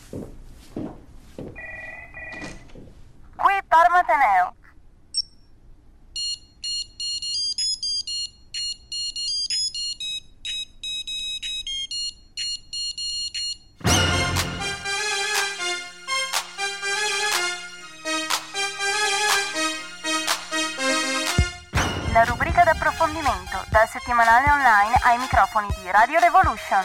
Qui Parma Ateneo. La rubrica d'approfondimento dal settimanale online ai microfoni di Radio Revolution.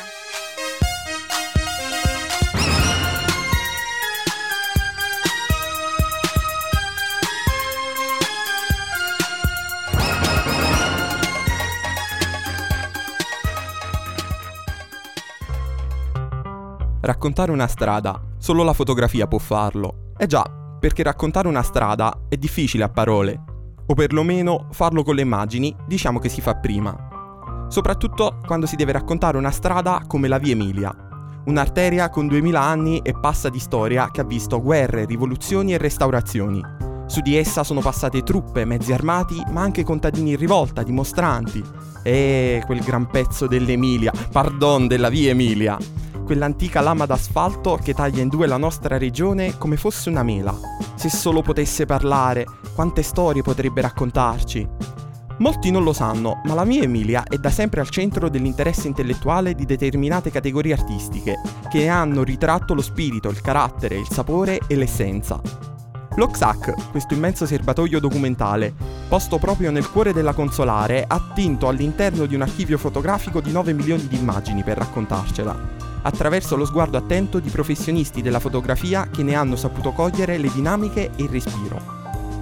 Raccontare una strada, solo la fotografia può farlo. Eh già, perché raccontare una strada è difficile a parole. O perlomeno farlo con le immagini, diciamo che si fa prima. Soprattutto quando si deve raccontare una strada come la Via Emilia, un'arteria con 2000 anni e passa di storia che ha visto guerre, rivoluzioni e restaurazioni. Su di essa sono passate truppe, mezzi armati, ma anche contadini in rivolta, dimostranti. E quel gran pezzo dell'Emilia, della Via Emilia, quell'antica lama d'asfalto che taglia in due la nostra regione come fosse una mela. Se solo potesse parlare, quante storie potrebbe raccontarci. Molti non lo sanno, ma la Via Emilia è da sempre al centro dell'interesse intellettuale di determinate categorie artistiche, che ne hanno ritratto lo spirito, il carattere, il sapore e l'essenza. L'Oxac, questo immenso serbatoio documentale, posto proprio nel cuore della Consolare, ha attinto all'interno di un archivio fotografico di 9 milioni di immagini per raccontarcela, attraverso lo sguardo attento di professionisti della fotografia che ne hanno saputo cogliere le dinamiche e il respiro.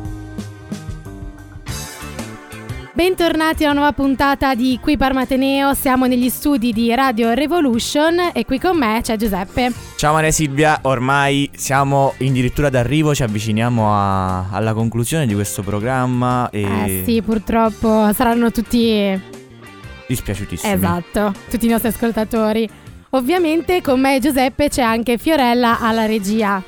Bentornati a una nuova puntata di Qui Parma Ateneo, siamo negli studi di Radio Revolution e qui con me c'è Giuseppe. Ciao Maria Silvia, ormai siamo addirittura d'arrivo, ci avviciniamo alla conclusione di questo programma e... sì, purtroppo saranno tutti... dispiaciutissimi. Esatto, tutti i nostri ascoltatori. Ovviamente con me e Giuseppe c'è anche Fiorella alla regia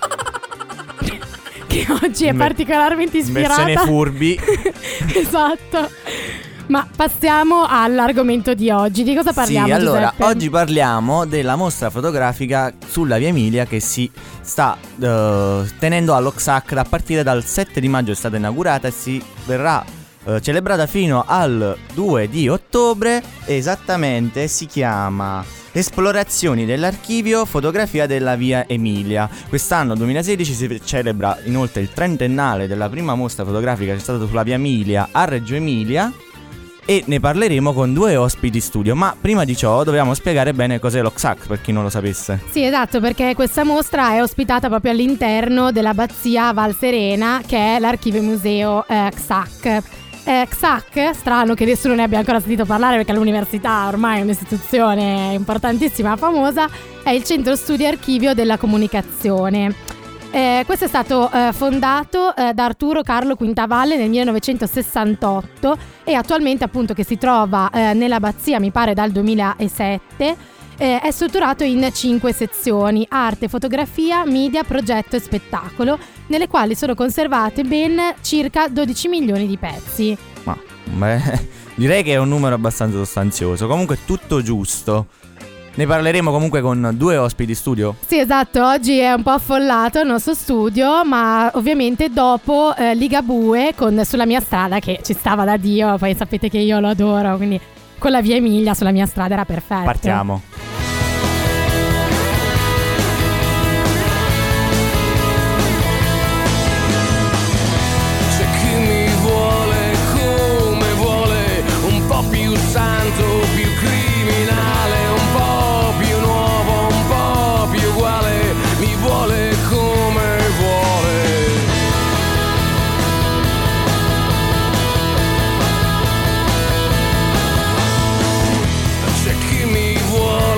che oggi è particolarmente ispirata. Versione furbi. Esatto. Ma passiamo all'argomento di oggi. Di cosa parliamo, Sì, allora, Giuseppe? oggi parliamo della mostra fotografica sulla Via Emilia che si sta tenendo all'Oxac a partire dal 7 di maggio, è stata inaugurata e si verrà celebrata fino al 2 di ottobre. Esattamente, si chiama Esplorazioni dell'archivio, fotografia della Via Emilia. Quest'anno 2016 si celebra inoltre il trentennale della prima mostra fotografica che è stata sulla Via Emilia a Reggio Emilia e ne parleremo con due ospiti studio. Ma prima di ciò dobbiamo spiegare bene cos'è l'Oxac, per chi non lo sapesse. Sì, esatto, perché questa mostra è ospitata proprio all'interno dell'abbazia Val Serena, che è l'archivio museo XAC. XAC, strano che nessuno ne abbia ancora sentito parlare perché all'università ormai è un'istituzione importantissima, famosa, è il centro studi archivio della comunicazione. Questo è stato fondato da Arturo Carlo Quintavalle nel 1968 e attualmente appunto che si trova nell'abbazia mi pare dal 2007. È strutturato in 5 sezioni: arte, fotografia, media, progetto e spettacolo, nelle quali sono conservate ben circa 12 milioni di pezzi. Direi che è un numero abbastanza sostanzioso. Comunque tutto giusto. Ne parleremo comunque con due ospiti studio. Sì, esatto, oggi è un po' affollato il nostro studio, ma ovviamente dopo Ligabue con Sulla mia strada, che ci stava da Dio. Poi sapete che io lo adoro, quindi con la Via Emilia sulla mia strada era perfetto. Partiamo. C'è chi mi vuole come vuole, un po' più santo, più criminale, un po' più nuovo, un po' più uguale, mi vuole come vuole. C'è chi mi vuole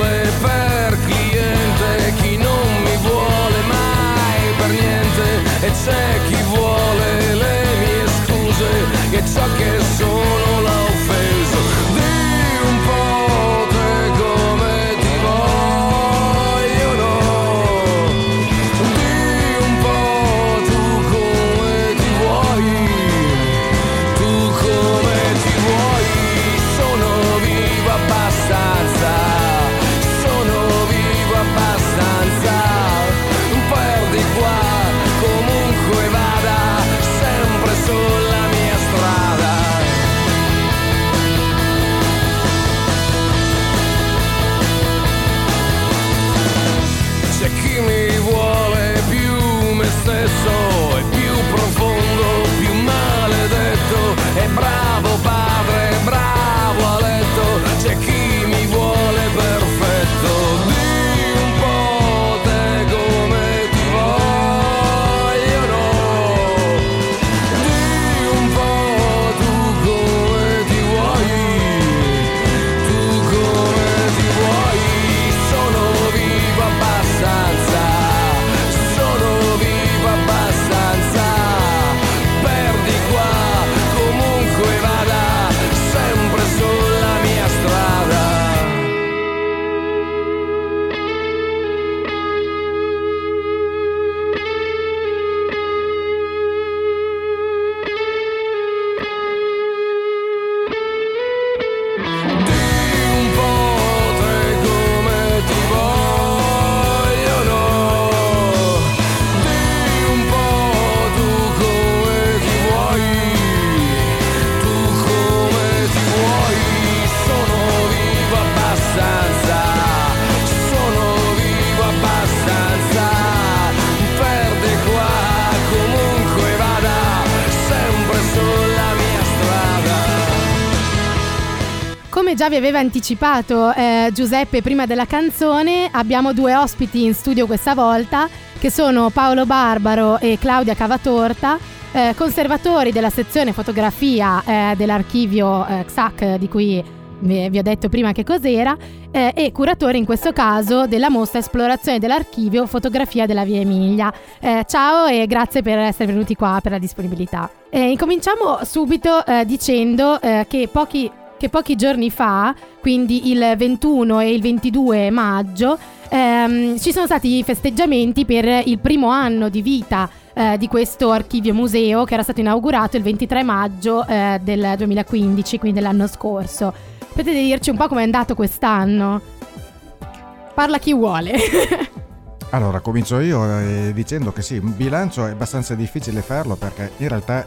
come già vi aveva anticipato Giuseppe prima della canzone, abbiamo 2 ospiti in studio questa volta, che sono Paolo Barbaro e Claudia Cavatorta, conservatori della sezione fotografia dell'archivio XAC, di cui vi ho detto prima che cos'era, e curatori in questo caso della mostra Esplorazione dell'archivio Fotografia della Via Emilia. Ciao e grazie per essere venuti qua, per la disponibilità. Incominciamo subito dicendo che pochi giorni fa, quindi il 21 e il 22 maggio, ci sono stati i festeggiamenti per il primo anno di vita di questo archivio museo, che era stato inaugurato il 23 maggio del 2015, quindi dell'anno scorso. Potete dirci un po' com'è andato quest'anno? Parla chi vuole. Allora, comincio io dicendo che sì, un bilancio è abbastanza difficile farlo, perché in realtà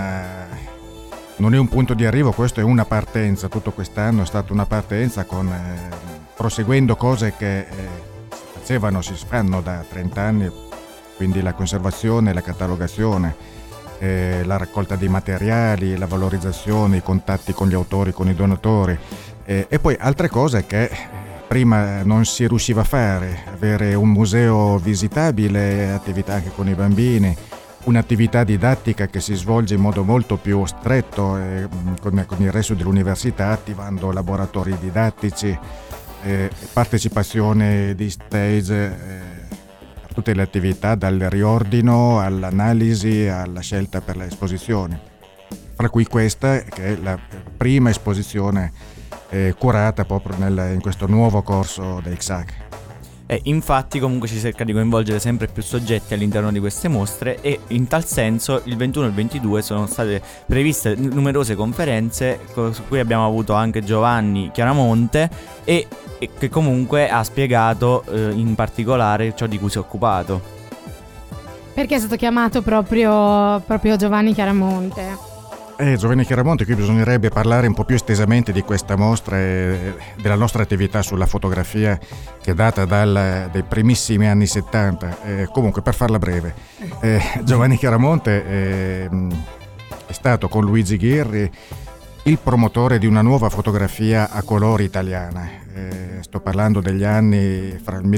non è un punto di arrivo, questo è una partenza. Tutto quest'anno è stata una partenza proseguendo cose che si fanno da 30 anni, quindi la conservazione, la catalogazione, la raccolta dei materiali, la valorizzazione, i contatti con gli autori, con i donatori, e poi altre cose che prima non si riusciva a fare: avere un museo visitabile, attività anche con i bambini, un'attività didattica che si svolge in modo molto più stretto con il resto dell'università, attivando laboratori didattici, partecipazione di stage, tutte le attività, dal riordino all'analisi alla scelta per le esposizioni, fra cui questa che è la prima esposizione curata proprio in questo nuovo corso del XAC. E infatti comunque si cerca di coinvolgere sempre più soggetti all'interno di queste mostre, e in tal senso il 21 e il 22 sono state previste numerose conferenze su cui abbiamo avuto anche Giovanni Chiaramonte e che comunque ha spiegato in particolare ciò di cui si è occupato. Perché è stato chiamato proprio Giovanni Chiaramonte? Giovanni Chiaramonte, qui bisognerebbe parlare un po' più estesamente di questa mostra e della nostra attività sulla fotografia, che data dai primissimi anni 70. Comunque, per farla breve, Giovanni Chiaramonte è stato con Luigi Ghirri il promotore di una nuova fotografia a colori italiana. Sto parlando degli anni fra il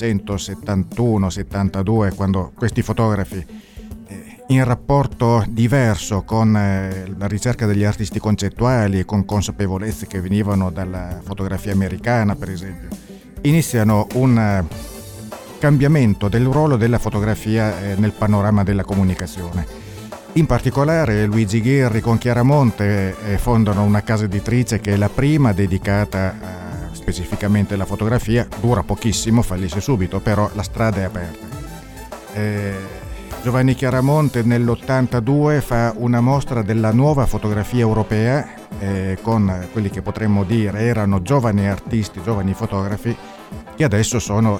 1971-72, quando questi fotografi, in rapporto diverso con la ricerca degli artisti concettuali e con consapevolezze che venivano dalla fotografia americana, per esempio, iniziano un cambiamento del ruolo della fotografia nel panorama della comunicazione. In particolare Luigi Ghirri con Chiaramonte fondano una casa editrice che è la prima dedicata specificamente alla fotografia. Dura pochissimo, fallisce subito, però la strada è aperta. Giovanni Chiaramonte nell'82 fa una mostra della nuova fotografia europea con quelli che potremmo dire erano giovani artisti, giovani fotografi, che adesso sono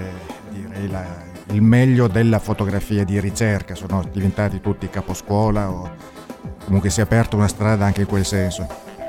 il meglio della fotografia di ricerca, sono diventati tutti caposcuola, o comunque si è aperta una strada anche in quel senso.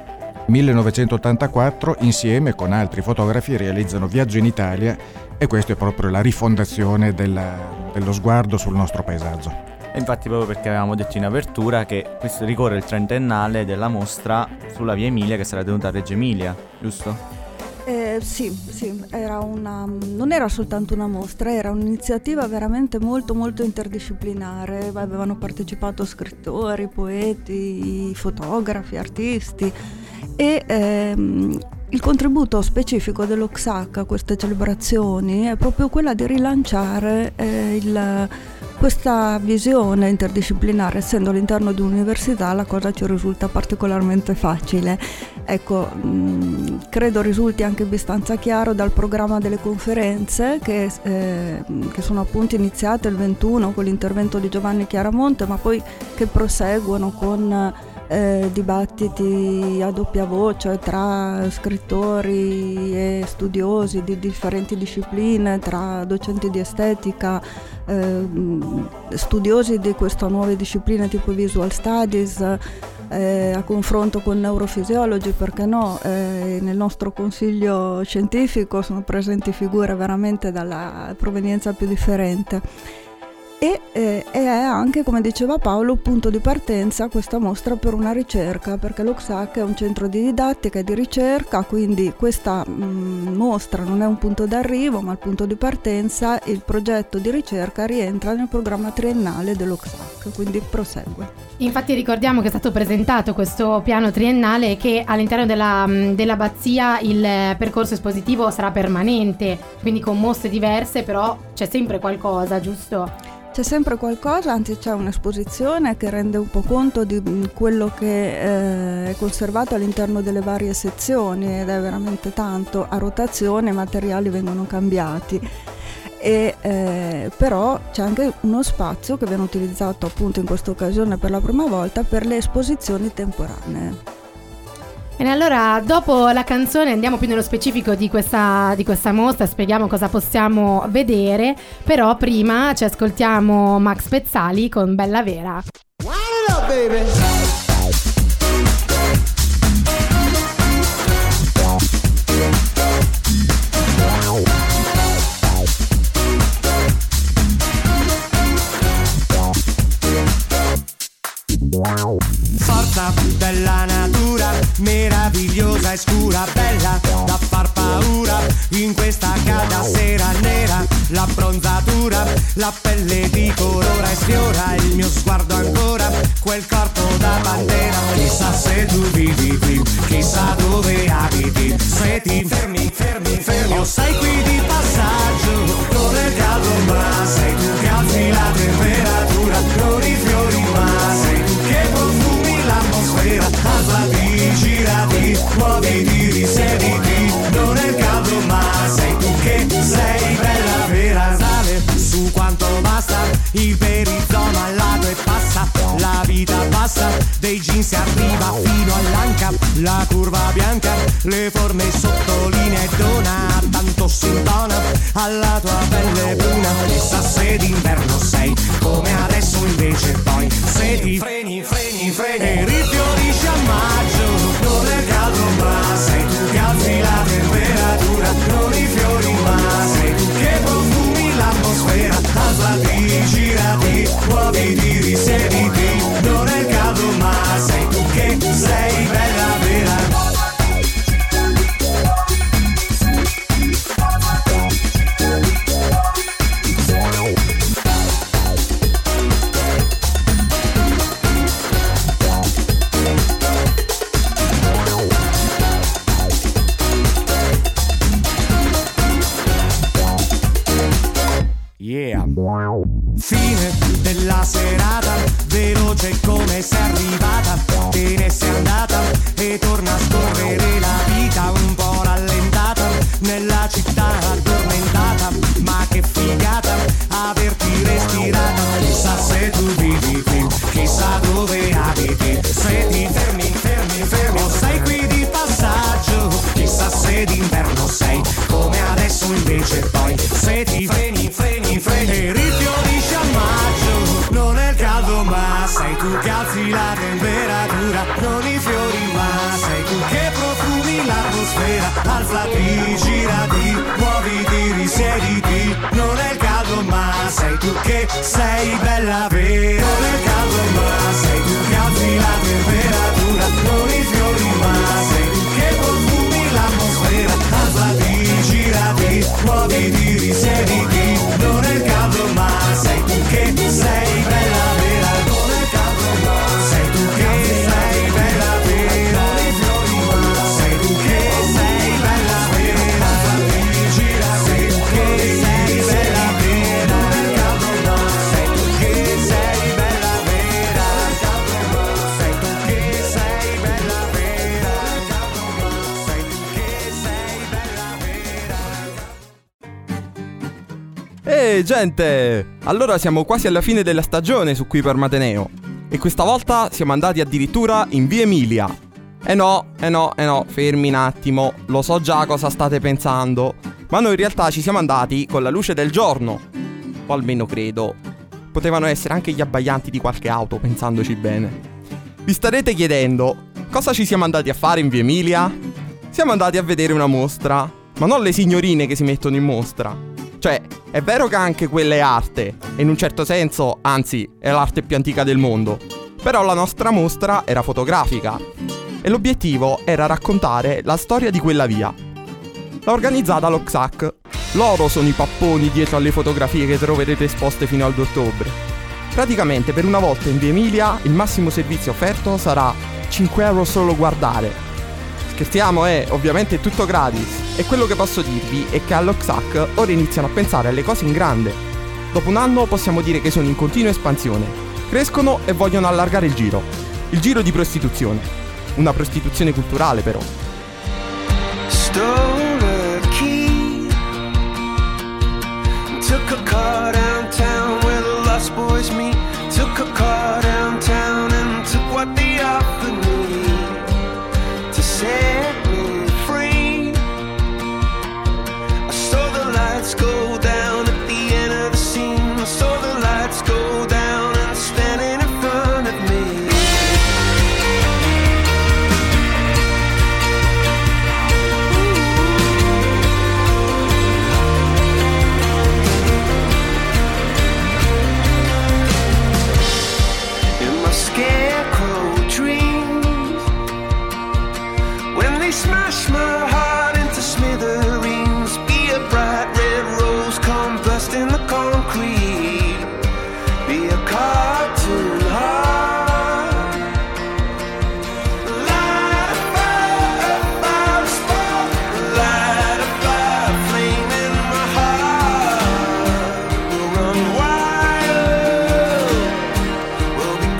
1984, insieme con altri fotografi, realizzano Viaggio in Italia, e questa è proprio la rifondazione dello sguardo sul nostro paesaggio. E infatti, proprio perché avevamo detto in apertura che questo ricorre il trentennale della mostra sulla Via Emilia, che sarà tenuta a Reggio Emilia, giusto? Sì, non era soltanto una mostra, era un'iniziativa veramente molto molto interdisciplinare. Avevano partecipato scrittori, poeti, fotografi, artisti, e il contributo specifico dello XAC a queste celebrazioni è proprio quella di rilanciare questa visione interdisciplinare. Essendo all'interno di un'università, la cosa ci risulta particolarmente facile. Ecco, credo risulti anche abbastanza chiaro dal programma delle conferenze che sono appunto iniziate il 21 con l'intervento di Giovanni Chiaramonte, ma poi che proseguono con dibattiti a doppia voce tra scrittori e studiosi di differenti discipline, tra docenti di estetica, studiosi di queste nuove discipline tipo visual studies, a confronto con neurofisiologi, perché no, nel nostro consiglio scientifico sono presenti figure veramente dalla provenienza più differente. e è anche, come diceva Paolo, un punto di partenza questa mostra per una ricerca, perché l'OXAC è un centro di didattica e di ricerca, quindi questa mostra non è un punto d'arrivo ma il punto di partenza. Il progetto di ricerca rientra nel programma triennale dell'OXAC, quindi prosegue. Infatti ricordiamo che è stato presentato questo piano triennale e che all'interno dell'abbazia il percorso espositivo sarà permanente, quindi con mostre diverse, però c'è sempre qualcosa, giusto? C'è sempre qualcosa, anzi c'è un'esposizione che rende un po' conto di quello che è conservato all'interno delle varie sezioni, ed è veramente tanto a rotazione, i materiali vengono cambiati. Però c'è anche uno spazio che viene utilizzato appunto in questa occasione per la prima volta per le esposizioni temporanee. Bene, allora dopo la canzone andiamo più nello specifico di questa mostra, spieghiamo cosa possiamo vedere, però prima ci ascoltiamo Max Pezzali con Bella Vera. Wind it up, baby. Forza della natura, meravigliosa e scura, bella da far paura, in questa calda sera nera, l'abbronzatura, la pelle di colora e sfiora il mio sguardo ancora, quel corpo da pantera, chissà se tu vivi qui, chissà dove abiti, se ti fermi, o sei qui di passaggio, non è caldo ma sei tu che alzi la temperatura, non i fiori ma sei tu che profumi l'atmosfera, alzati, girati, muoviti, risiediti, non è caldo ma sei tu che sei bella vera, sale su quanto basta, il perizoma al lato e passa, la vita passa, dei jeans si arriva fino all'anca, la curva bianca, le forme sottolinea e dona, tanto si intona alla tua pelle bruna, chissà se d'inverno sei come adesso invece poi, se ti freni e rifiorisci a maggio, non è caldo ma sei tu che alzi la temperatura, non i fiori ma sei tu che profumi l'atmosfera, alzati, girati, muoviti, risiediti, non è caldo ma sei tu che sei bella vera. Yeah. Fine della serata, veloce come sei arrivata, te ne sei andata e torna a scorrere la vita un po' rallentata, nella città addormentata, ma che figata averti respirata, chissà se tu vivi qui, chissà dove abiti, se ti fermi, o sei qui di passaggio, chissà se d'inverno sei come adesso invece poi, se ti freni e rifiorisci a maggio, non è il caldo ma sei tu che alzi la temperatura, non i fiori ma sei tu che profumi l'atmosfera, alzati, girati, muoviti, risiediti, non è il caldo ma sei tu che sei bella vera, non è il caldo ma sei tu che alzi la temperatura, non i fiori ma sei tu che profumi l'atmosfera, alzati, girati, muoviti, risiediti, non è il caldo ma sei tu che sei bella vera, non è il caldo ma sei tu che sei bella vera, non i fiori ma sei tu che sei bella vera, alzati, girati, tu che sei bella vera, non è il caldo ma sei tu che sei bella vera, il caldo ma sei tu che sei bella vera, il caldo ma sei tu che sei bella vera. Ehi gente! Allora siamo quasi alla fine della stagione su Qui Parmateneo e questa volta siamo andati addirittura in via Emilia. Eh no, fermi un attimo, lo so già cosa state pensando, ma noi in realtà ci siamo andati con la luce del giorno, o almeno credo. Potevano essere anche gli abbaianti di qualche auto, pensandoci bene. Vi starete chiedendo, cosa ci siamo andati a fare in via Emilia? Siamo andati a vedere una mostra, ma non le signorine che si mettono in mostra, Cioè, è vero che anche quella è arte, e in un certo senso, anzi, è l'arte più antica del mondo. Però la nostra mostra era fotografica, e l'obiettivo era raccontare la storia di quella via. L'ha organizzata l'Oxac. Loro sono i papponi dietro alle fotografie che troverete esposte fino al 2 ottobre. Praticamente per una volta in Via Emilia il massimo servizio offerto sarà 5 euro solo guardare. Scherziamo, ovviamente è tutto gratis. E quello che posso dirvi è che all'Oxac ora iniziano a pensare alle cose in grande. Dopo un anno possiamo dire che sono in continua espansione. Crescono e vogliono allargare il giro di prostituzione. Una prostituzione culturale però. Took a car downtown where the lost boys meet. Took a car downtown and took what they offered me to set me free. I saw the lights go down at the end of the scene. I saw the lights go down and standing in front of me. Scarecrow dreams, when they smash my heart into smithereens, be a bright red rose come bursting the concrete, be a cartoon heart, light a fire spark, light a fire flame in my heart, we'll run wild, we'll be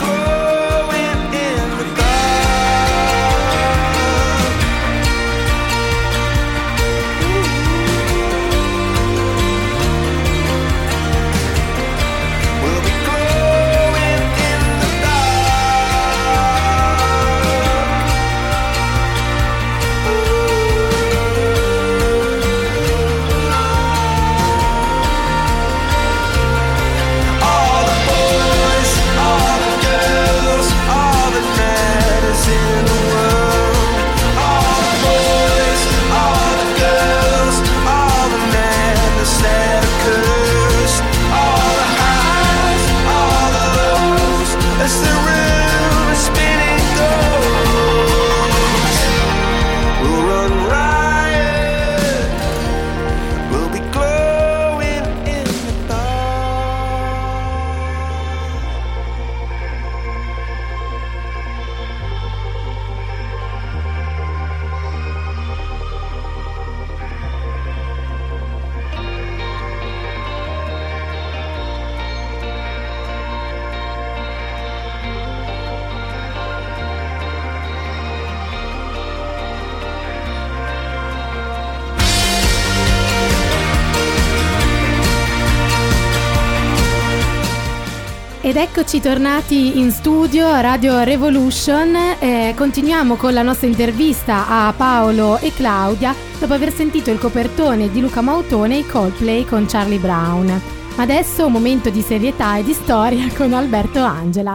Ed eccoci tornati in studio a Radio Revolution. Continuiamo con la nostra intervista a Paolo e Claudia dopo aver sentito il copertone di Luca Mautone e i Coldplay con Charlie Brown. Ma adesso un momento di serietà e di storia con Alberto Angela.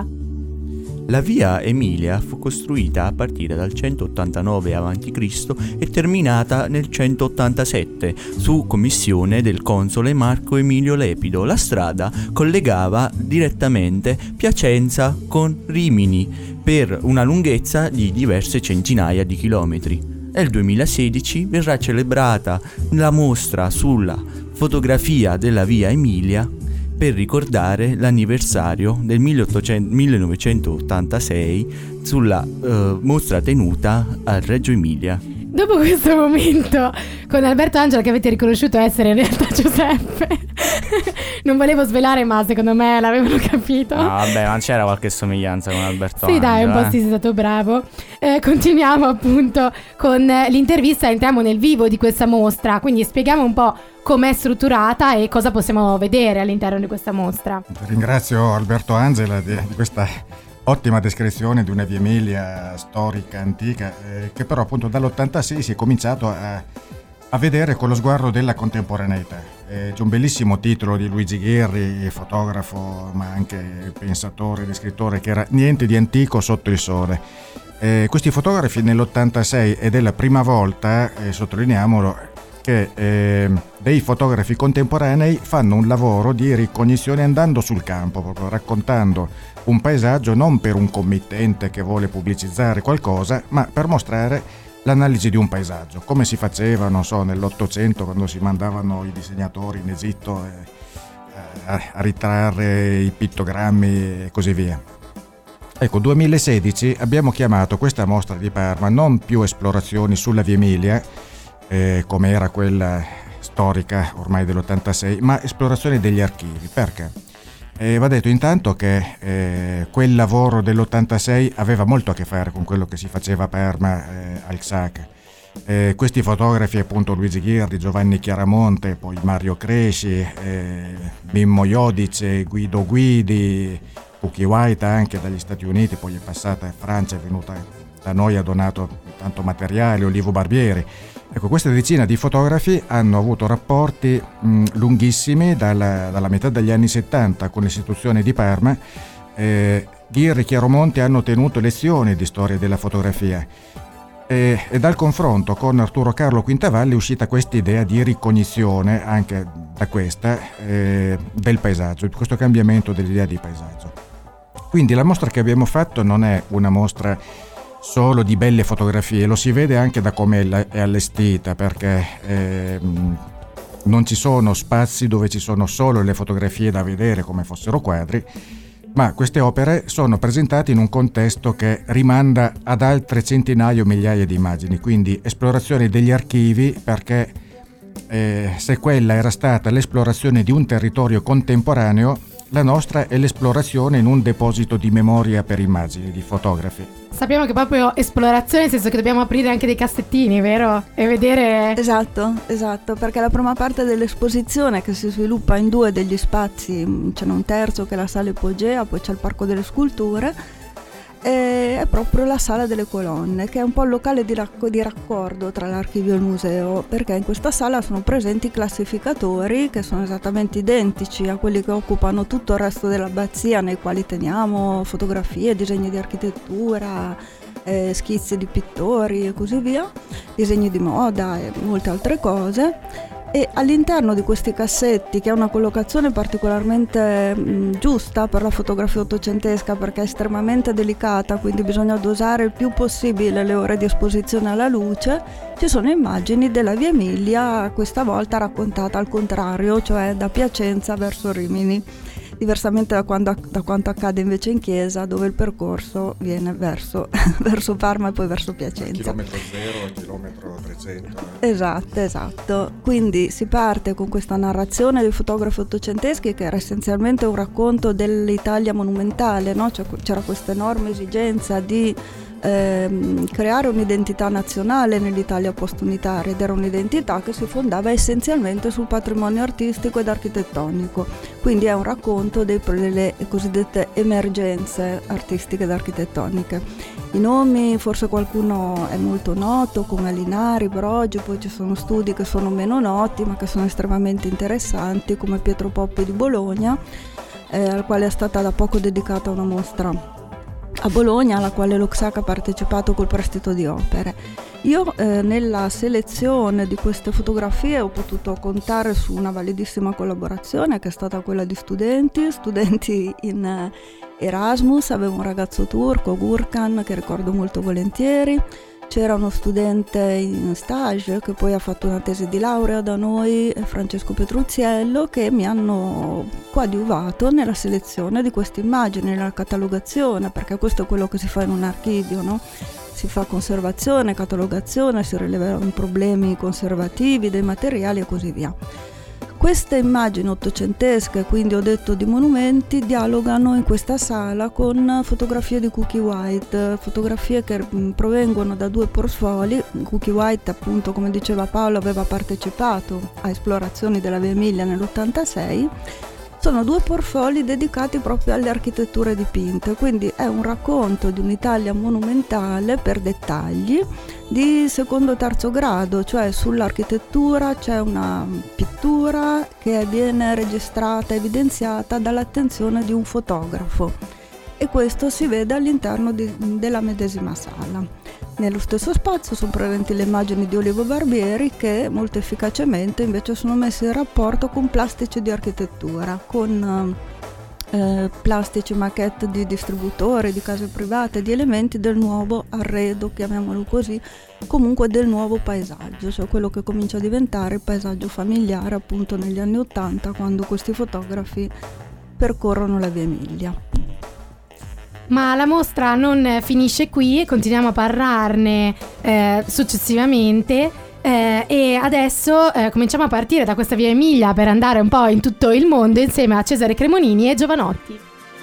La via Emilia fu costruita a partire dal 189 a.C. e terminata nel 187 su commissione del console Marco Emilio Lepido. La strada collegava direttamente Piacenza con Rimini per una lunghezza di diverse centinaia di chilometri. Nel 2016 verrà celebrata la mostra sulla fotografia della via Emilia per ricordare l'anniversario del 1986 sulla mostra tenuta a Reggio Emilia. Dopo questo momento con Alberto Angela, che avete riconosciuto essere in realtà Giuseppe, non volevo svelare, ma secondo me l'avevano capito. No, vabbè, ma c'era qualche somiglianza con Alberto Angela. Sì, dai, un po' sì, sei stato bravo. Continuiamo appunto con l'intervista, entriamo nel vivo di questa mostra, quindi spieghiamo un po' com'è strutturata e cosa possiamo vedere all'interno di questa mostra. Ringrazio Alberto Angela di questa ottima descrizione di una via Emilia storica, antica, che però appunto dall'86 si è cominciato a vedere con lo sguardo della contemporaneità. C'è un bellissimo titolo di Luigi Ghirri, fotografo ma anche pensatore e scrittore, che era Niente di antico sotto il sole. Questi fotografi nell'86, ed è la prima volta, sottolineiamolo, che dei fotografi contemporanei fanno un lavoro di ricognizione andando sul campo, proprio raccontando un paesaggio non per un committente che vuole pubblicizzare qualcosa, ma per mostrare l'analisi di un paesaggio, come si faceva, non so, nell'Ottocento, quando si mandavano i disegnatori in Egitto a ritrarre i pittogrammi e così via. Ecco, 2016 abbiamo chiamato questa mostra di Parma non più esplorazioni sulla Via Emilia, come era quella storica ormai dell'86, ma esplorazione degli archivi. Perché? Va detto intanto che quel lavoro dell'86 aveva molto a che fare con quello che si faceva a Parma al XAC. Questi fotografi, appunto, Luigi Ghirdi, Giovanni Chiaramonte, poi Mario Cresci, Mimmo Iodice, Guido Guidi, Cookie White anche dagli Stati Uniti, poi è passata in Francia, è venuta da noi, ha donato tanto materiale, Olivo Barbieri. Ecco, questa decina di fotografi hanno avuto rapporti lunghissimi dalla metà degli anni 70 con l'istituzione di Parma. Ghirri e Chiaramonte hanno tenuto lezioni di storia della fotografia. E dal confronto con Arturo Carlo Quintavalli è uscita questa idea di ricognizione, anche da questa, del paesaggio, di questo cambiamento dell'idea di paesaggio. Quindi la mostra che abbiamo fatto non è una mostra solo di belle fotografie, lo si vede anche da come è allestita, perché non ci sono spazi dove ci sono solo le fotografie da vedere come fossero quadri, ma queste opere sono presentate in un contesto che rimanda ad altre centinaia o migliaia di immagini, quindi esplorazione degli archivi, perché se quella era stata l'esplorazione di un territorio contemporaneo, la nostra è l'esplorazione in un deposito di memoria per immagini di fotografi. Sappiamo che proprio esplorazione, nel senso che dobbiamo aprire anche dei cassettini, vero? E vedere... Esatto, perché la prima parte dell'esposizione, che si sviluppa in due degli spazi, c'è un terzo che è la sala Ipogea, poi c'è il Parco delle Sculture, è proprio la sala delle colonne, che è un po' il locale di raccordo tra l'archivio e il museo, perché in questa sala sono presenti classificatori che sono esattamente identici a quelli che occupano tutto il resto dell'abbazia, nei quali teniamo fotografie, disegni di architettura, schizzi di pittori e così via, disegni di moda e molte altre cose. E all'interno di questi cassetti, che è una collocazione particolarmente giusta per la fotografia ottocentesca, perché è estremamente delicata, quindi bisogna dosare il più possibile le ore di esposizione alla luce, ci sono immagini della Via Emilia, questa volta raccontata al contrario, cioè da Piacenza verso Rimini, diversamente da quanto accade invece in Chiesa, dove il percorso viene verso Parma e poi verso Piacenza. Chilometro 0 e chilometro 300. Esatto. Quindi si parte con questa narrazione dei fotografi ottocenteschi, che era essenzialmente un racconto dell'Italia monumentale, no? C'era questa enorme esigenza di creare un'identità nazionale nell'Italia post-unitaria, ed era un'identità che si fondava essenzialmente sul patrimonio artistico ed architettonico, quindi è un racconto delle cosiddette emergenze artistiche ed architettoniche. I nomi, forse qualcuno è molto noto come Linari, Brogi, poi ci sono studi che sono meno noti ma che sono estremamente interessanti, come Pietro Poppi di Bologna, al quale è stata da poco dedicata una mostra a Bologna, alla quale lo XAC ha partecipato col prestito di opere. Io nella selezione di queste fotografie ho potuto contare su una validissima collaborazione, che è stata quella di studenti in Erasmus. Avevo un ragazzo turco, Gurkan, che ricordo molto volentieri. C'era uno studente in stage che poi ha fatto una tesi di laurea da noi, Francesco Petruzziello, che mi hanno coadiuvato nella selezione di queste immagini, nella catalogazione, perché questo è quello che si fa in un archivio, no? Si fa conservazione, catalogazione, si rilevano problemi conservativi dei materiali e così via. Queste immagini ottocentesche, quindi ho detto di monumenti, dialogano in questa sala con fotografie di Cookie White, fotografie che provengono da due portfoli. Cookie White, appunto, come diceva Paolo, aveva partecipato a esplorazioni della Via Emilia nell'86. Sono due portfoli dedicati proprio alle architetture dipinte, quindi è un racconto di un'Italia monumentale per dettagli di secondo e terzo grado, cioè sull'architettura c'è una pittura che viene registrata, evidenziata dall'attenzione di un fotografo, e questo si vede all'interno della medesima sala. Nello stesso spazio sono presenti le immagini di Olivo Barbieri che molto efficacemente invece sono messe in rapporto con plastici di architettura, con plastici maquette di distributori, di case private, di elementi del nuovo arredo, chiamiamolo così, comunque del nuovo paesaggio, cioè quello che comincia a diventare il paesaggio familiare appunto negli anni '80, quando questi fotografi percorrono la Via Emilia. Ma la mostra non finisce qui e continuiamo a parlarne successivamente. E adesso cominciamo a partire da questa Via Emilia per andare un po' in tutto il mondo insieme a Cesare Cremonini e Giovanotti.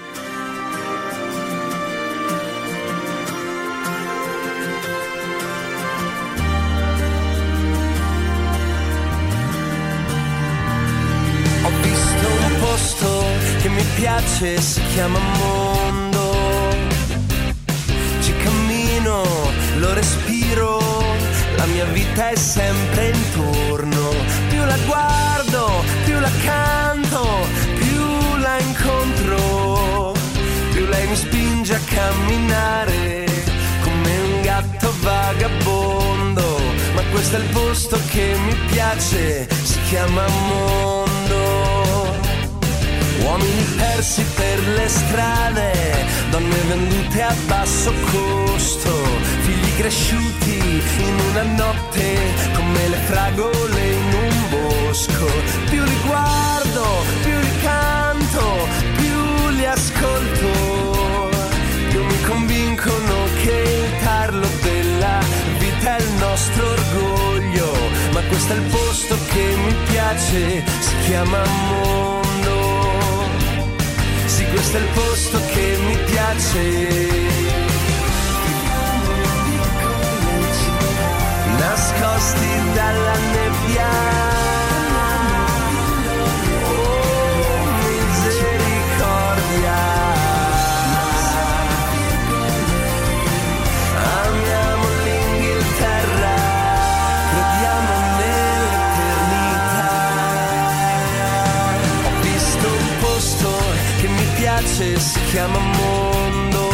Ho visto un posto che mi piace, si chiama mondo. Ci cammino, lo respiro, la mia vita è sempre intorno. Più la guardo, più la canto, più la incontro, più lei mi spinge a camminare come un gatto vagabondo. Ma questo è il posto che mi piace, si chiama mondo. Uomini persi per le strade, donne vendute a basso costo, figli cresciuti in una notte come le fragole in un bosco. Più li guardo, più li canto, più li ascolto, più mi convincono che il tarlo della vita è il nostro orgoglio. Ma questo è il posto che mi piace, si chiama mondo. Sì, questo è il posto che mi piace. Nascosti dalla nebbia, oh misericordia. Amiamo l'Inghilterra, crediamo nell'eternità. Ho visto un posto che mi piace, si chiama mondo.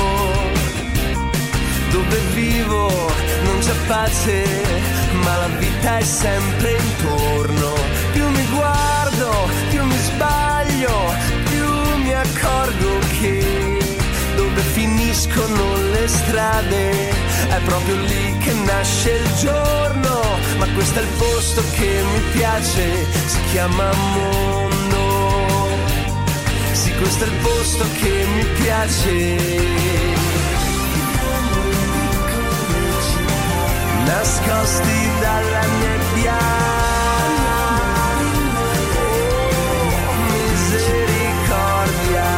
Dove vivo non c'è pace, ma la vita è sempre intorno. Più mi guardo, più mi sbaglio, più mi accorgo che dove finiscono le strade è proprio lì che nasce il giorno. Ma questo è il posto che mi piace, si chiama mondo. Sì, questo è il posto che mi piace. Nascosti dalla nebbia, oh misericordia.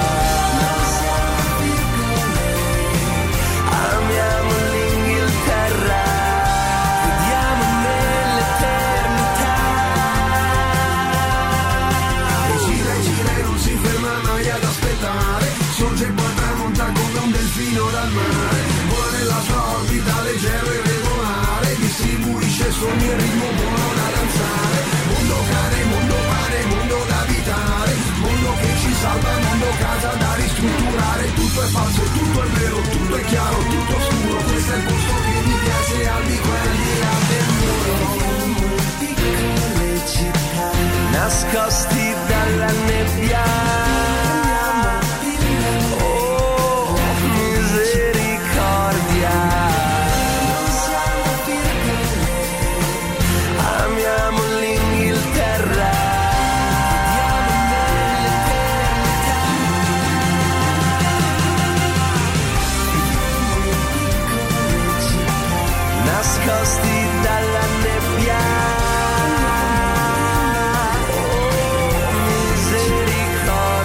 Amiamo l'Inghilterra, crediamo nell'eternità. E gira e non si ferma mai ad aspettare. Sorge e poi tramonta come un delfino dal mare. Vola nella sua orbita leggero e distribuisce sogni e ritmo buono da danzare. Mondo cane, mondo pane, mondo da abitare, mondo che ci salva, mondo casa da ristrutturare. Tutto è falso, tutto è vero, tutto è chiaro, tutto oscuro. Questo è il posto che mi piace, al di qua e al di là del muro. Piccole città nascosti dalla nebbia. Nascosti dalla nebbia, oh misericordia.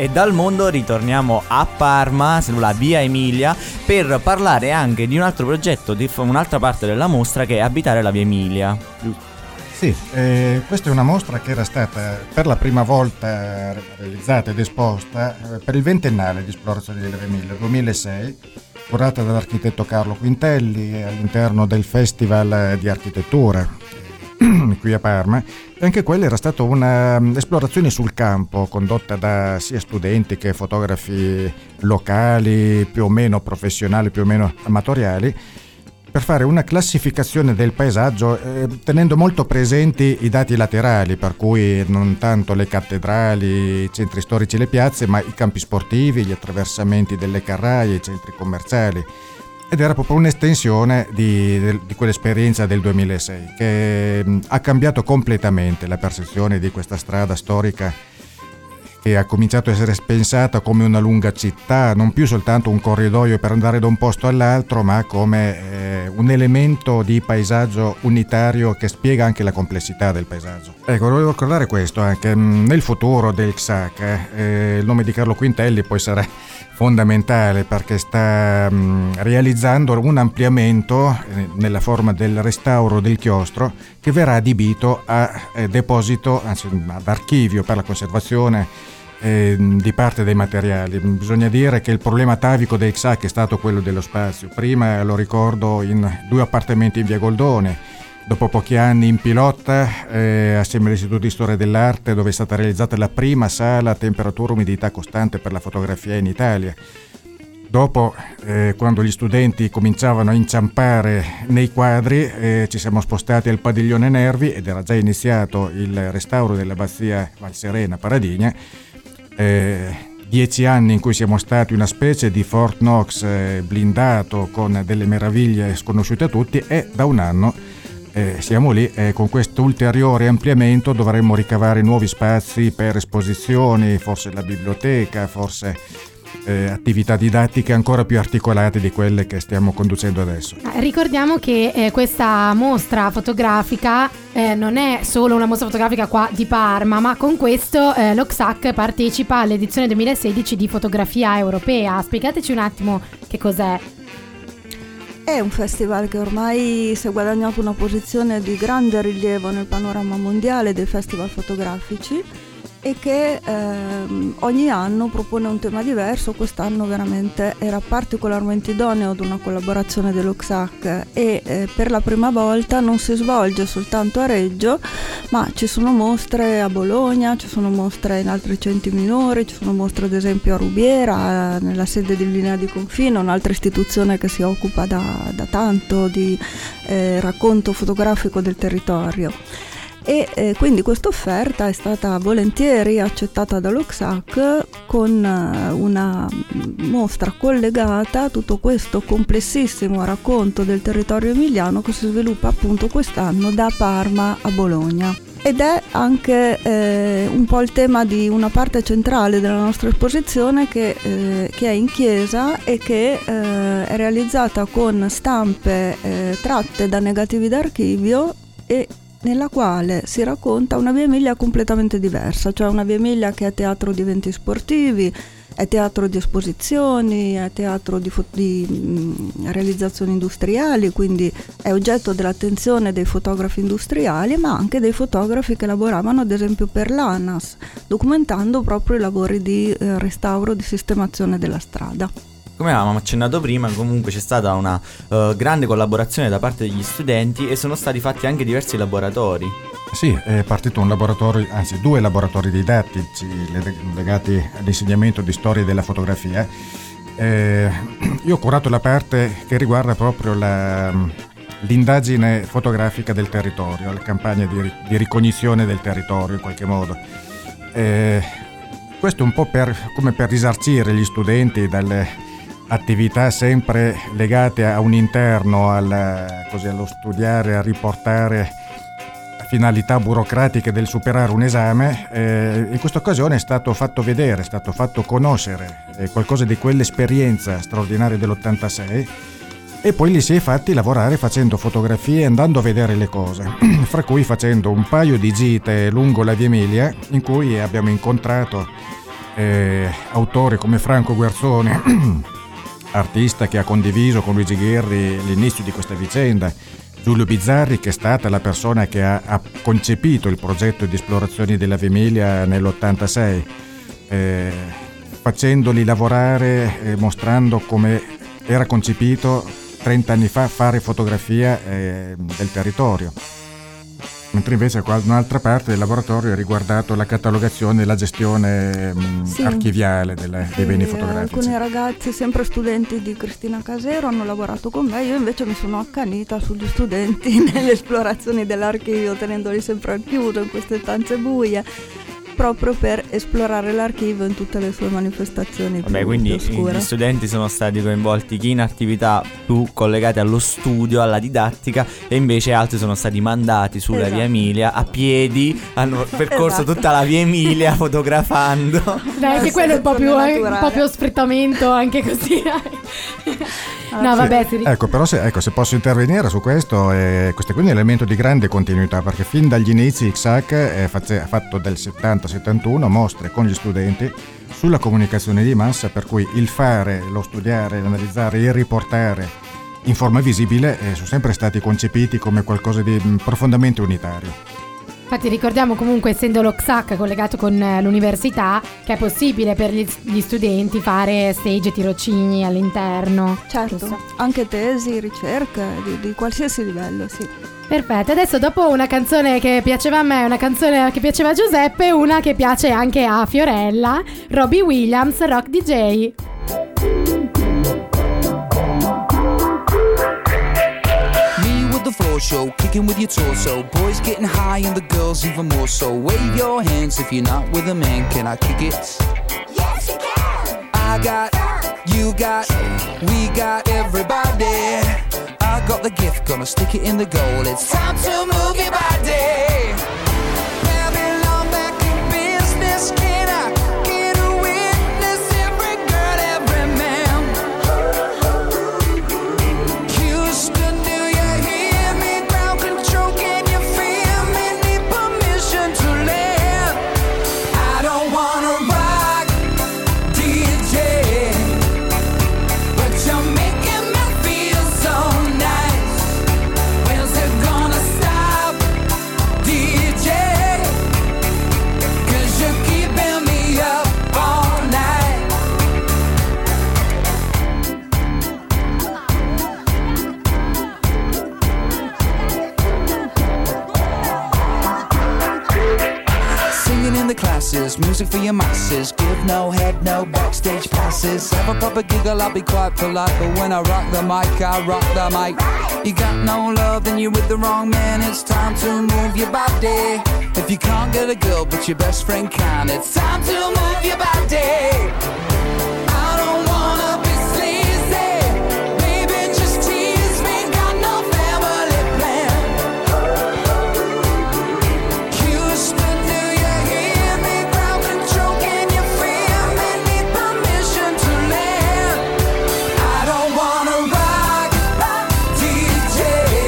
E dal mondo ritorniamo a Parma, sulla via Emilia, per parlare anche di un altro progetto, di un'altra parte della mostra, che è Abitare la via Emilia. Sì, questa è una mostra che era stata per la prima volta realizzata ed esposta per il 20ennale di esplorazione della via Emilia, 2006, curata dall'architetto Carlo Quintelli all'interno del Festival di Architettura qui a Parma. E anche quella era stata un'esplorazione sul campo condotta da sia studenti che fotografi locali, più o meno professionali, più o meno amatoriali, per fare una classificazione del paesaggio tenendo molto presenti i dati laterali, per cui non tanto le cattedrali, i centri storici, le piazze, ma i campi sportivi, gli attraversamenti delle carraie, i centri commerciali. Ed era proprio un'estensione di quell'esperienza del 2006 che ha cambiato completamente la percezione di questa strada storica, che ha cominciato a essere pensata come una lunga città, non più soltanto un corridoio per andare da un posto all'altro, ma come un elemento di paesaggio unitario che spiega anche la complessità del paesaggio. Ecco, volevo ricordare questo anche nel futuro del XAC. Il nome di Carlo Quintelli poi sarà fondamentale, perché sta realizzando un ampliamento nella forma del restauro del chiostro, che verrà adibito a deposito, anzi ad archivio per la conservazione di parte dei materiali. Bisogna dire che il problema atavico del XAC è stato quello dello spazio. Prima, lo ricordo, in 2 appartamenti in via Goldone, dopo pochi anni in Pilotta, assieme all'Istituto di Storia dell'Arte, dove è stata realizzata la prima sala a temperatura e umidità costante per la fotografia in Italia. Dopo, quando gli studenti cominciavano a inciampare nei quadri, ci siamo spostati al padiglione Nervi ed era già iniziato il restauro dell'abbazia Valserena Paradigna. 10 anni in cui siamo stati una specie di Fort Knox blindato con delle meraviglie sconosciute a tutti, e da un anno siamo lì, con questo ulteriore ampliamento dovremmo ricavare nuovi spazi per esposizioni, forse la biblioteca, forse attività didattiche ancora più articolate di quelle che stiamo conducendo adesso. Ricordiamo che questa mostra fotografica non è solo una mostra fotografica qua di Parma, ma con questo lo XAC partecipa all'edizione 2016 di Fotografia Europea. Spiegateci un attimo che cos'è. È un festival che ormai si è guadagnato una posizione di grande rilievo nel panorama mondiale dei festival fotografici, e che ogni anno propone un tema diverso. Quest'anno veramente era particolarmente idoneo ad una collaborazione dello XAC, e per la prima volta non si svolge soltanto a Reggio, ma ci sono mostre a Bologna, ci sono mostre in altri centri minori, ci sono mostre ad esempio a Rubiera, nella sede di Linea di Confine, un'altra istituzione che si occupa da tanto di racconto fotografico del territorio. E quindi questa offerta è stata volentieri accettata dallo XAC, con una mostra collegata a tutto questo complessissimo racconto del territorio emiliano che si sviluppa appunto quest'anno da Parma a Bologna. Ed è anche un po' il tema di una parte centrale della nostra esposizione che è in chiesa e che è realizzata con stampe tratte da negativi d'archivio, e nella quale si racconta una via Emilia completamente diversa, cioè una via Emilia che è teatro di eventi sportivi, è teatro di esposizioni, è teatro di realizzazioni industriali, quindi è oggetto dell'attenzione dei fotografi industriali, ma anche dei fotografi che lavoravano ad esempio per l'ANAS, documentando proprio i lavori di restauro, di sistemazione della strada. Come avevamo accennato prima, comunque c'è stata una grande collaborazione da parte degli studenti, e sono stati fatti anche diversi laboratori. Sì, è partito un laboratorio, anzi 2 laboratori didattici legati all'insegnamento di storia della fotografia. Io ho curato la parte che riguarda proprio l'indagine fotografica del territorio, la campagna di ricognizione del territorio in qualche modo. Questo un po' come per risarcire gli studenti dalle attività sempre legate a un interno, allo studiare, a riportare finalità burocratiche del superare un esame. In questa occasione è stato fatto vedere, è stato fatto conoscere qualcosa di quell'esperienza straordinaria dell'86, e poi li si è fatti lavorare facendo fotografie, andando a vedere le cose, fra cui facendo un paio di gite lungo la via Emilia, in cui abbiamo incontrato autori come Franco Guerzoni, artista che ha condiviso con Luigi Ghirri l'inizio di questa vicenda, Giulio Bizzarri, che è stata la persona che ha concepito il progetto di esplorazioni della Via nell'86, facendoli lavorare, mostrando come era concepito 30 anni fa fare fotografia del territorio. Mentre invece un'altra parte del laboratorio ha riguardato la catalogazione e la gestione archiviale dei beni fotografici. Alcuni ragazzi, sempre studenti di Cristina Casero, hanno lavorato con me. Io invece mi sono accanita sugli studenti nelle esplorazioni dell'archivio, tenendoli sempre al chiuso in queste stanze buie, proprio per esplorare l'archivio in tutte le sue manifestazioni più quindi oscure. Gli studenti sono stati coinvolti chi in attività più collegate allo studio, alla didattica, e invece altri sono stati mandati sulla Via Emilia a piedi, hanno percorso tutta la Via Emilia fotografando. Dai, anche quello è un po' più sfruttamento, anche così. No, vabbè, Ecco, però se posso intervenire su questo, questo è quindi un elemento di grande continuità, perché fin dagli inizi XAC ha fatto del 70-71 mostre con gli studenti sulla comunicazione di massa, per cui il fare, lo studiare, l'analizzare, il riportare in forma visibile sono sempre stati concepiti come qualcosa di profondamente unitario. Infatti ricordiamo comunque, essendo lo XAC collegato con l'università, che è possibile per gli studenti fare stage e tirocini all'interno. Certo, anche tesi, ricerca di qualsiasi livello, sì. Perfetto, adesso dopo una canzone che piaceva a me, una canzone che piaceva a Giuseppe, una che piace anche a Fiorella, Robbie Williams, Rock DJ. Floor show, kicking with your torso. Boys getting high and the girls even more so. Wave your hands if you're not with a man. Can I kick it? Yes, you can. I got, you got, we got everybody. I got the gift, gonna stick it in the goal. It's time to move your body. Babylon back in business. Can I get a witness? Every girl, every man. Houston, do you hear me? Ground control, can you feel me? Need permission to land. I don't wanna rock, DJ, but you're making me feel so nice. When's it gonna stop, DJ? 'Cause you're keeping me up all night. Singing in the classes, music for your masses. Give no head, no backstage passes. Have a proper giggle, I'll be quite polite. But when I rock the mic, I rock the mic. You got no love, then you're with the wrong man. It's time to move your body. If you can't get a girl, but your best friend can, it's time to move your body. I don't wanna be sleazy. Baby, just tease me. Got no family plan. Houston, do you hear me? Ground control, can you feel me? Need permission to land. I don't wanna rock, DJ,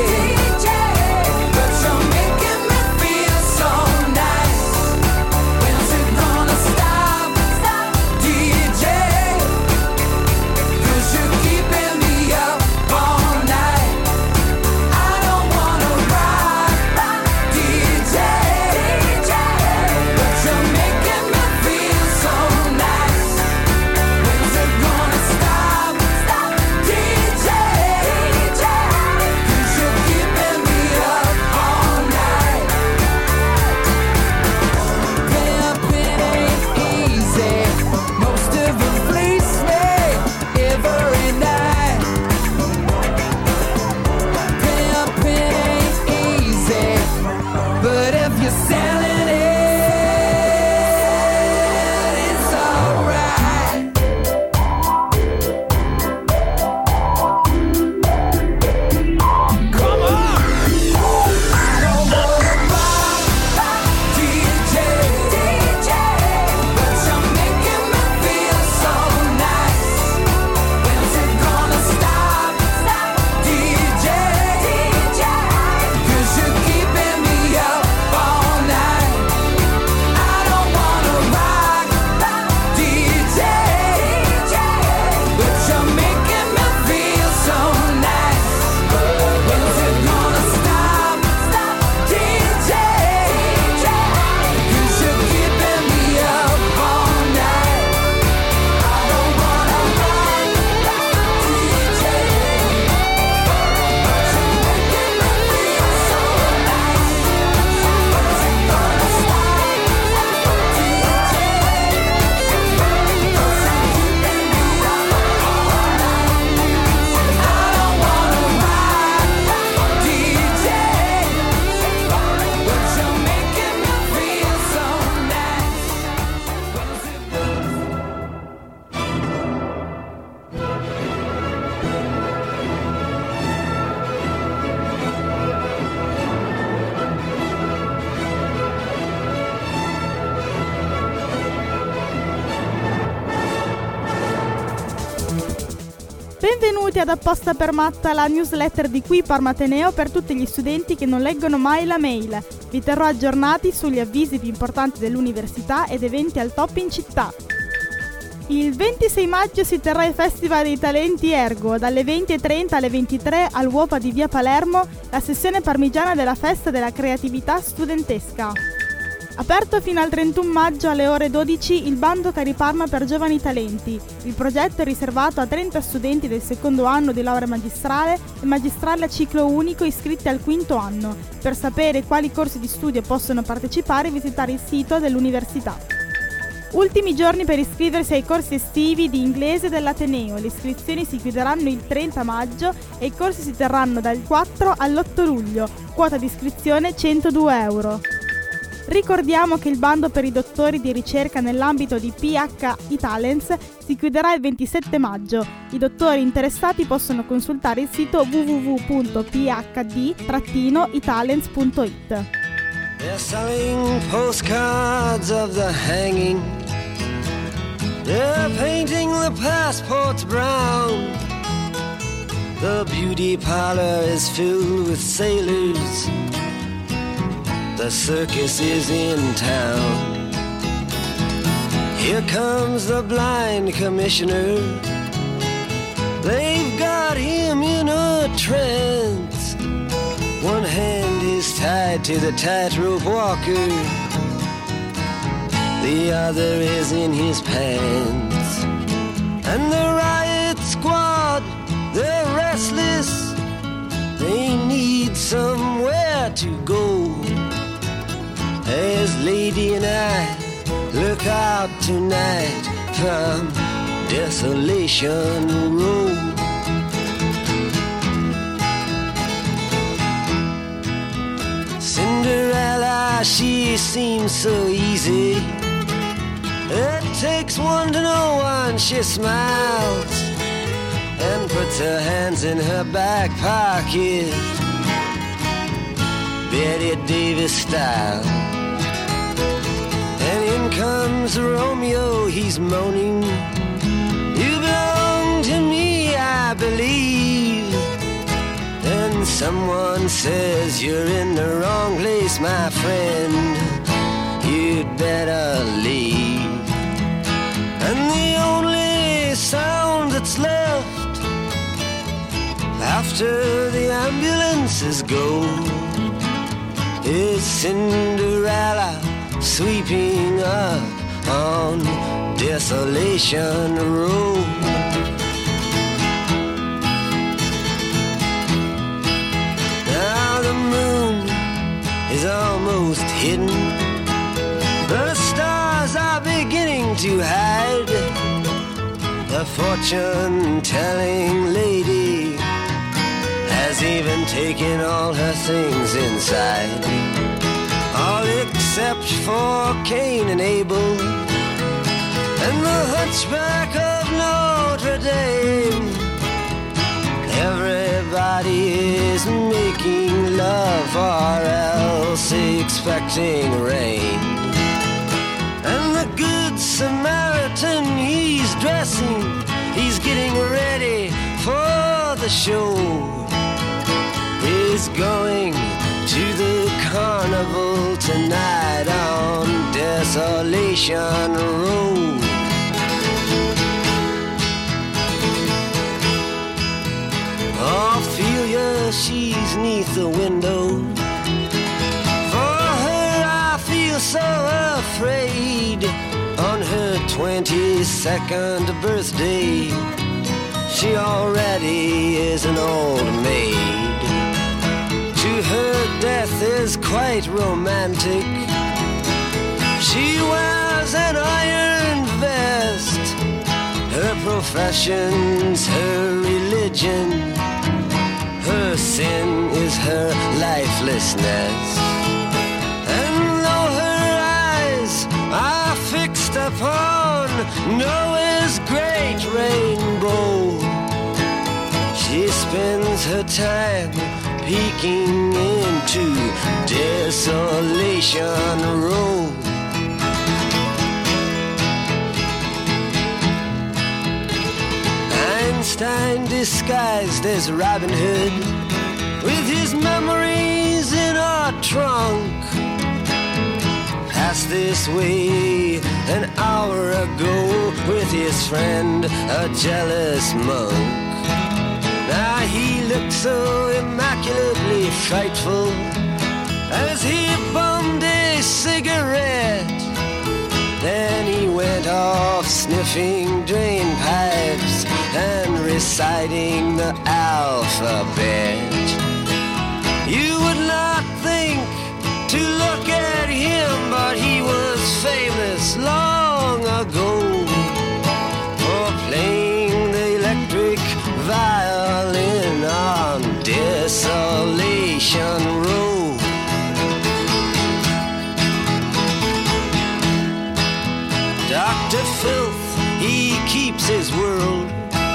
but you're making me feel so nice. When's it gonna stop, DJ? 'Cause you're keeping me up all night. I don't wanna rock, DJ, but you're making me feel so nice. When's it gonna stop, DJ? 'Cause you're keeping me up all night. Pimping ain't easy. Most of them fleece me every night. Pimping ain't easy, but if you're selling it, it's alright. Come on! I don't wanna rock, DJ, but you're making me feel so nice. When's it gonna stop, DJ? 'Cause you're keeping me up all night. Benvenuti ad Apposta per Matta, la newsletter di qui Parma Ateneo per tutti gli studenti che non leggono mai la mail. Vi terrò aggiornati sugli avvisi più importanti dell'università ed eventi al top in città. Il 26 maggio si terrà il Festival dei Talenti Ergo, dalle 20:30 alle 23 al UOPA di Via Palermo, la sessione parmigiana della Festa della Creatività Studentesca. Aperto fino al 31 maggio alle ore 12 il bando Cariparma per Giovani Talenti. Il progetto è riservato a 30 studenti del secondo anno di laurea magistrale e magistrale a ciclo unico iscritti al quinto anno. Per sapere quali corsi di studio possono partecipare, visitare il sito dell'università. Ultimi giorni per iscriversi ai corsi estivi di inglese dell'Ateneo. Le iscrizioni si chiuderanno il 30 maggio e i corsi si terranno dal 4 all'8 luglio. Quota di iscrizione 102 euro. Ricordiamo che il bando per i dottori di ricerca nell'ambito di PH Talents si chiuderà il 27 maggio. I dottori interessati possono consultare il sito www.phd-italents.it. They're selling postcards of the hanging. They're painting the passports brown. The beauty parlor is filled with sailors. The circus is in town. Here comes the blind commissioner. They've got him in a trance. One hand is tied to the tightrope walker. The other is in his pants. And the riot squad, they're restless. They need somewhere to go. As Lady and I look out tonight from Desolation Road. Cinderella, she seems so easy. It takes one to know one. She smiles and puts her hands in her back pocket, Betty Davis style. And in comes Romeo, he's moaning. You belong to me, I believe. And someone says you're in the wrong place, my friend. You'd better leave. And the only sound that's left after the ambulances go is Cinderella sweeping up on Desolation Road. Now the moon is almost hidden. The stars are beginning to hide. The fortune-telling lady has even taken all her things inside, all except for Cain and Abel and the hunchback of Notre Dame. Everybody is making love or else expecting rain. And the Good Samaritan, he's dressing, he's getting ready for the show. He's going to the carnival tonight on Desolation Road. Ophelia, she's neath the window. For her I feel so afraid. On her 22nd birthday, she already is an old maid. To her death is quite romantic. She wears an iron vest. Her profession's her religion. Her sin is her lifelessness. And though her eyes are fixed upon Noah's great rainbow, she spends her time peeking into Desolation Road. Einstein disguised as Robin Hood, with his memories in a trunk. Passed this way an hour ago with his friend, a jealous monk. Now he looked so immaculately frightful as he bummed a cigarette. Then he went off sniffing drain pipes and reciting the alphabet. You would not think to look at him, but he was famous long ago for playing the electric violin on Desolation Road. Dr. Filth, he keeps his world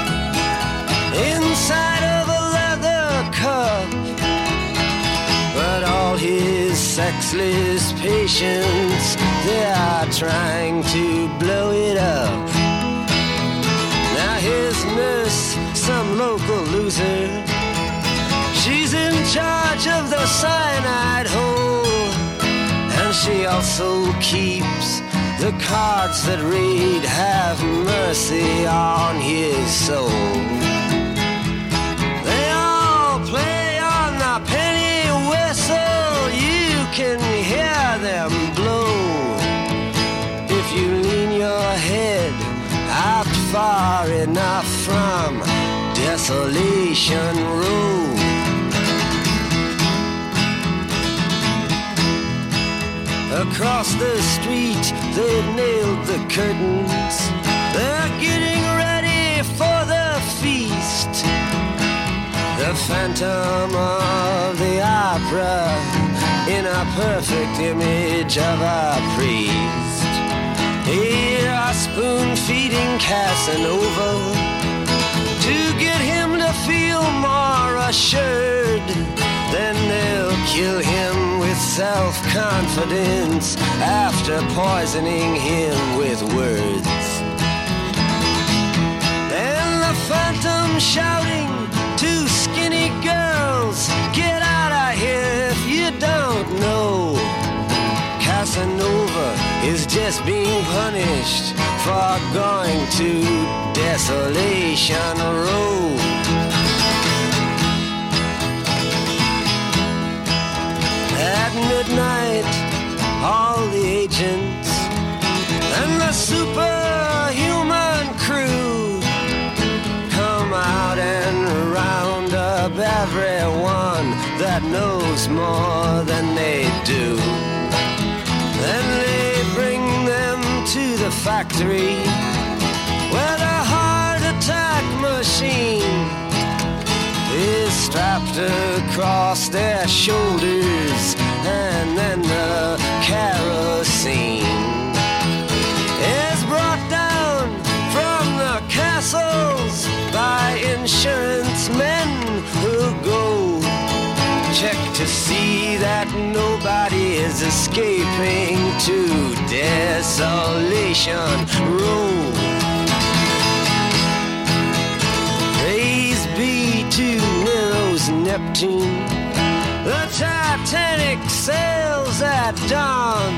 inside of a leather cup, but all his sexless patients, they are trying to blow it up. Now his nurse, some local loser, she's in charge of the cyanide hole, and she also keeps the cards that read, have mercy on his soul. They all play on the penny whistle, you can hear them blow. If you lean your head out far enough from Desolation Road. Across the street, they've nailed the curtains. They're getting ready for the feast. The Phantom of the Opera in a perfect image of a priest. Here are spoon-feeding Casanova to get him to feel more assured. Then they'll kill him with self-confidence after poisoning him with words. Then the Phantom shouting to skinny girls, get out of here if you don't know. Casanova is just being punished for going to Desolation Road. At midnight, all the agents and the superhuman crew come out and round up everyone that knows more than they do. Then they bring them to the factory where the heart attack machine is strapped across their shoulders, and then the kerosene is brought down from the castles by insurance men who go check to see that nobody is escaping to Desolation Road. Praise be to Nero's Neptune, the Titanic sails at dawn.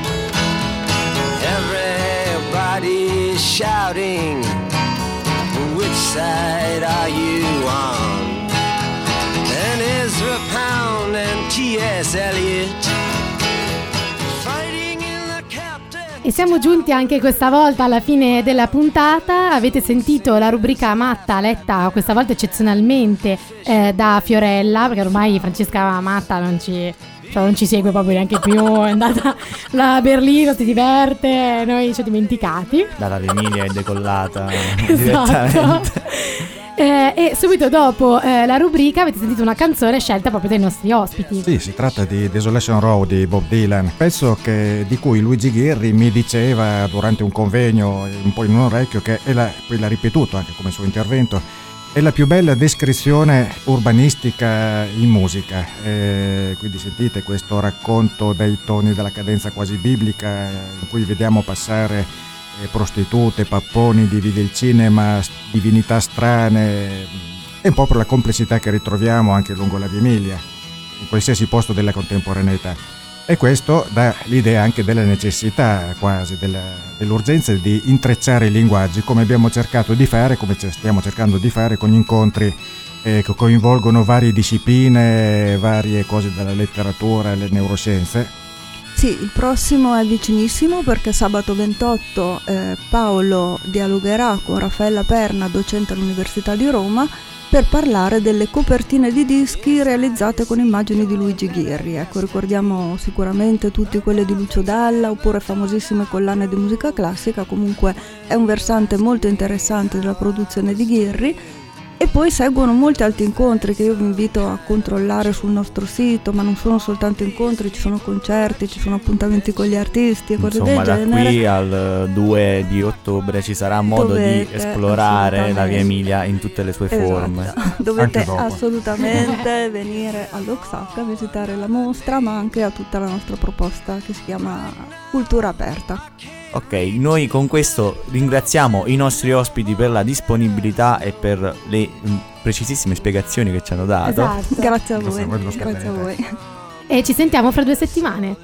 Everybody's shouting, which side are you on? And Ezra Pound and T.S. Eliot fighting in the captain. E siamo giunti anche questa volta alla fine della puntata. Avete sentito la rubrica Matta letta questa volta eccezionalmente da Fiorella, perché ormai Francesca Matta non ci segue proprio neanche più, è andata là a Berlino, si diverte, noi ci ho dimenticati. Dalla Emilia è decollata. Esatto. E subito dopo la rubrica avete sentito una canzone scelta proprio dai nostri ospiti. Sì, si tratta di Desolation Road di Bob Dylan, pezzo di cui Luigi Ghirri mi diceva durante un convegno un po' in un orecchio che poi l'ha ripetuto anche come suo intervento, è la più bella descrizione urbanistica in musica. Quindi sentite questo racconto dei toni della cadenza quasi biblica in cui vediamo passare prostitute, papponi, divi del cinema, divinità strane, e un po' per la complessità che ritroviamo anche lungo la Via Emilia, in qualsiasi posto della contemporaneità. E questo dà l'idea anche della necessità, quasi dell'urgenza di intrecciare i linguaggi, come abbiamo cercato di fare, come stiamo cercando di fare con gli incontri che coinvolgono varie discipline, varie cose dalla letteratura alle neuroscienze. Sì, il prossimo è vicinissimo perché sabato 28 Paolo dialogherà con Raffaella Perna, docente all'Università di Roma, per parlare delle copertine di dischi realizzate con immagini di Luigi Ghirri. Ecco, ricordiamo sicuramente tutti quelle di Lucio Dalla oppure famosissime collane di musica classica. Comunque è un versante molto interessante della produzione di Ghirri. E poi seguono molti altri incontri che io vi invito a controllare sul nostro sito, ma non sono soltanto incontri, ci sono concerti, ci sono appuntamenti con gli artisti e cose del genere. Insomma, da qui al 2 di ottobre ci sarà modo di esplorare la Via Emilia in tutte le sue forme. Dovete assolutamente venire all'Oxac a visitare la mostra, ma anche a tutta la nostra proposta che si chiama Cultura Aperta. Ok, noi con questo ringraziamo i nostri ospiti per la disponibilità e per le precisissime spiegazioni che ci hanno dato. Esatto. Grazie a voi. Grazie a voi. E ci sentiamo fra 2 settimane.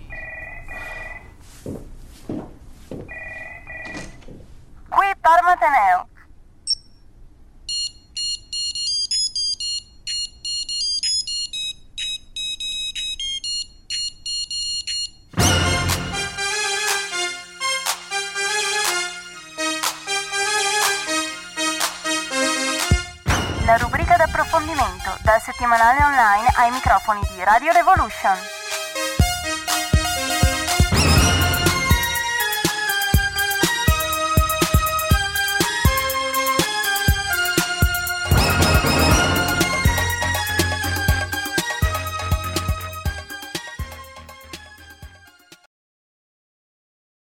Qui Parma Ateneo. La rubrica d'approfondimento dal settimanale online ai microfoni di Radio Revolution.